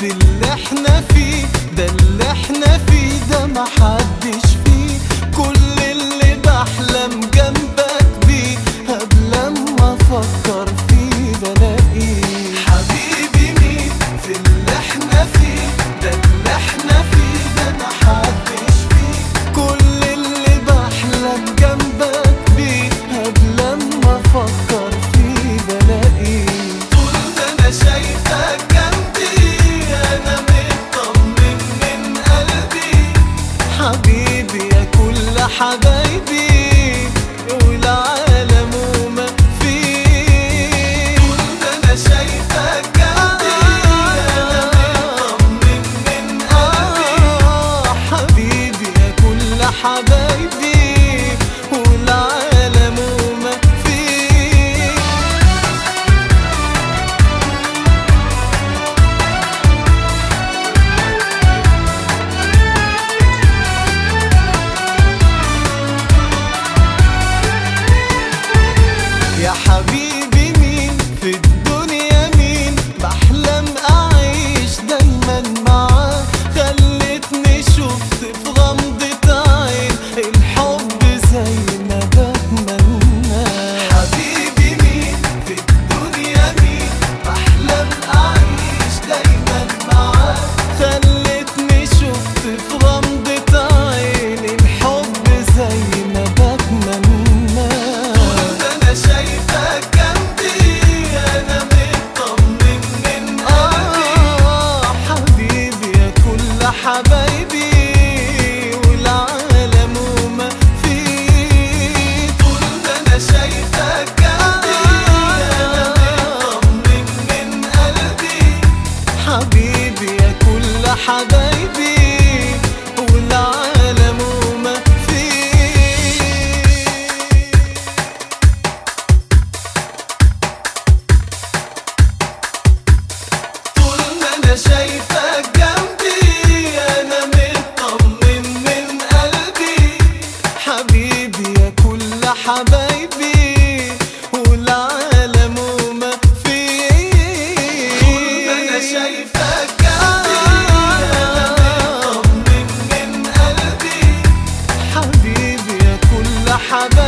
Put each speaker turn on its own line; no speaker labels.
في اللي احنا فيه ده، اللي احنا فيه ده محدش فيه. كل اللي بحلم جنبك بيه قبل ما افكر فيه بلاقيه. حبيبي مين في اللي احنا فيه ده، اللي احنا فيه ده محدش فيه. كل اللي بحلم جنبك بيه قبل ما افكر فيه بلاقيه. طول ما انا شايفك جنبي انا مطمن من قلبي. حبيبي يا كل حبايبي والعالم وما فيه. طول ما انا شايفك جنبي انا مطمن من قلبي. حبيبي يا كل حبايبي والعالم وما فيه. يا حبيبي مين في الدنيا مين بحلم أعيش دايما معاه. خلتني شفت في غمضة عين الحب زي ما بتمنى. حبيبي مين في الدنيا مين بحلم أعيش دايما معاه. خلتني شفت في غمضة عين الحب زي ما بتمنى. شايفك جنبي انا مطمن من قلبي. حبيبي يا كل حبايبي والعالم وما فيه. طول ما انا شايفك جنبي انا مطمن من قلبي. حبيبي يا كل حبايبي والعالم وما فيه. أنا شايفك جنبي أنا مطمن من قلبي. حبيبي يا كل حبايبي والعالم وما فيه. طول ما أنا شايفك جنبي أنا مطمن من قلبي. حبيبي يا كل حبايبي